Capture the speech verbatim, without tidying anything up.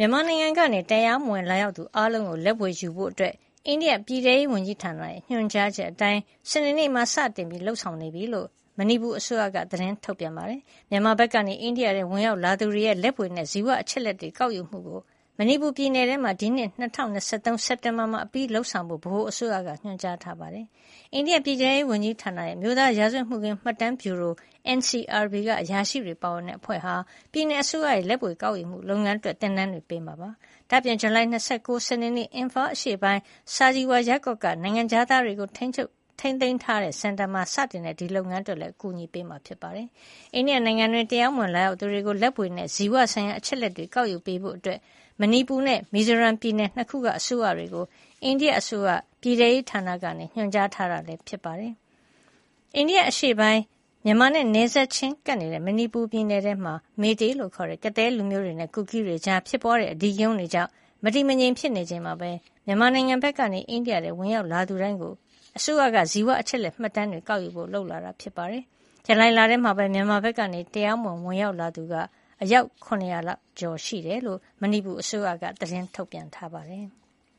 မြန်မာနိုင်ငံကနေတရားမဝင်လာရောက်သူအားလုံးကိုလက်ဝယ်ယူဖို့အတွက်အိန္ဒိယပြည်ထရေးဝန်ကြီးဌာနရဲ့ညွှန်ကြားချက်အတိုင်းစနေနေ့မှာစတင်ပြီးလှုပ်ဆောင်နေပြီလို့မဏိပူအစိုးရကသတင်းထုတ်ပြန်ပါတယ်။မြန်မာဘက်ကနေအိန္ဒိယရဲ့ဝင်ရောက်လာသူတွေရဲ့လက်ဝယ်နဲ့ဇီဝအချက်လက်တွေကောက်ယူမှုကိုမဏိပူပြည်နယ်ထဲမှာဒီနှစ်၂၀၂၃စက်တင်ဘာမှာအပြီးလှုပ်ဆောင်ဖို့ဗဟိုအစိုးရကညွှန်ကြားထားပါတယ်။အိန္ဒိယပြည်ထရေးဝန်ကြီးဌာနရဲ့မြို့သားရာဇဝတ်မှုခင်းမှတ်တမ်းဗျူရို N C R B ကအရာရှိတွေပါဝင်တဲ့အဖွဲ့ဟာပြည်내အစိုးရရဲ့လက်ဝယ်ကောက်ယူမှုလုပ်ငန်းအတွက်တင်နန်းတွေပေးမှာပါ။ဒါ့ပြင်ဇူလိုင်၂၉စနေနေ့အင်ဖာအရှေ့ပိုင်းစာဂျီဝါရပ်ကွက်ကနိုင်ငံခြားသားတွေကိုထိန်းချုပ်ထိန်းသိမ်းထားတဲ့စင်တာမှာစတင်တဲ့ဒီလုပ်ငန်းတွေလည်းအကူအညီပေးမှာဖြစ်ပါတယ်။အိန္ဒိယနိုင်ငံတွင်တရားမဝင်လာရောက်သူတွေကိုလက်ပွေနဲ့ဇီဝဆိုင်ရာအချက်လက်တွေကောက်ယူပေးဖို့အတွက်မဏိပူနဲ့မီဇိုရမ်ပြည်နယ်နှစ်ခုကအစိုးရတွေကိုအိန္ဒိယအစိုးရပြည်ထရေးဌာနကနေညွှန်ကြားထားတာလည်းဖြစ်ပါတယ်။အိန္ဒိယအရှေ့ပိုင်းမြန်မာနဲ့နယ်စပ်ချင်းကပ်နေတဲ့မဏိပူပြည်နယ်ထဲမှာမေတေးလို့ခေါ်တဲ့ကသည်းလူမျိုးတွေနဲ့ကူကီးတွေကြားဖြစ်ပွားတဲ့အဓိကရုဏ်းတွေကြောင့်မတည်မငြိမ်ဖြစ်နေချိန်မှာပဲမြန်မာနိုင်ငံဘက်ကနေအိန္ဒိယထဲဝင်ရောက်လာသူတိုင်းကိုအစိုးရကဇီဝအချက်လက်မှတ်တမ်းတွေကောက်ယူဖို့လှုပ်လာတာဖြစ်ပါတယ်။ဇူလိုင်လထဲမှာပဲမြန်မာဘက်ကနေတရားမဝင်ဝင်ရောက်လာသူကအယောက်၇၀၀လောက်ကျော်ရှိတယ်လို့မဏိပူအစိုးရကသတင်းထုတ်ပြန်ထားပါတယ်။